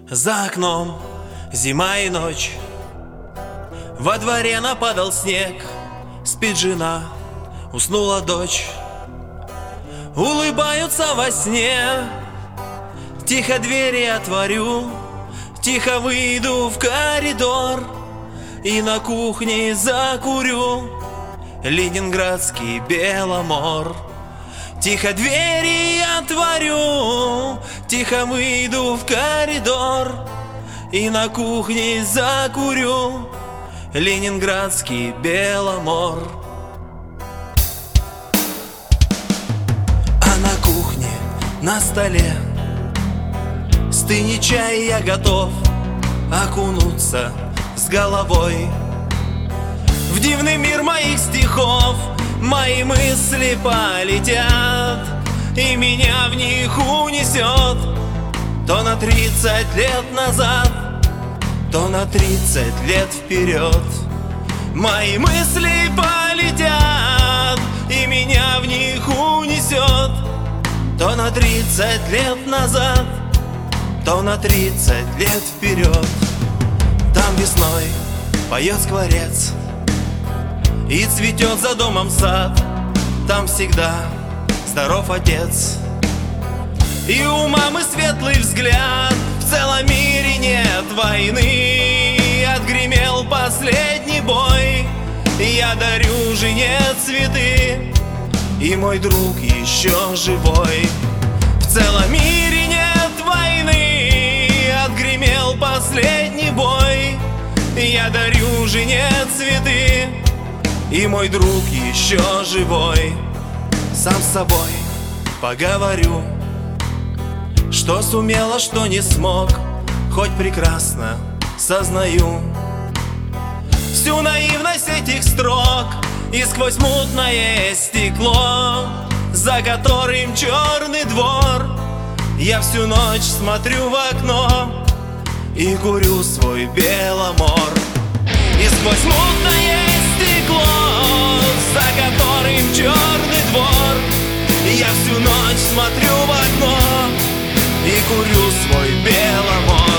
За окном зима и ночь, во дворе нападал снег. Спит жена, уснула дочь, улыбаются во сне. Тихо двери отворю, тихо выйду в коридор и на кухне закурю ленинградский Беломор. Тихо двери отворю, тихо выйду в коридор и на кухне закурю ленинградский Беломор. А на кухне, на столе стынет чай, я готов окунуться с головой в дивный мир моих стихов. Мои мысли полетят, и меня в них унесет то на 30 лет назад, то на 30 лет вперед. Мои мысли полетят, и меня в них унесет то на 30 лет назад, то на 30 лет вперед. Там весной поет скворец и цветет за домом сад. Там всегда здоров отец, и у мамы светлый взгляд. В целом мире нет войны, отгремел последний бой. Я дарю жене цветы, и мой друг еще живой. В целом мире нет войны, отгремел последний бой. Я дарю жене цветы, и мой друг еще живой. Сам с собой поговорю, что сумел, а что не смог, хоть прекрасно сознаю всю наивность этих строк. И сквозь мутное стекло, за которым черный двор, я всю ночь смотрю в окно и курю свой Беломор. И сквозь мутное стекло, за которым черный двор, я всю ночь смотрю в окно и курю свой Беломор.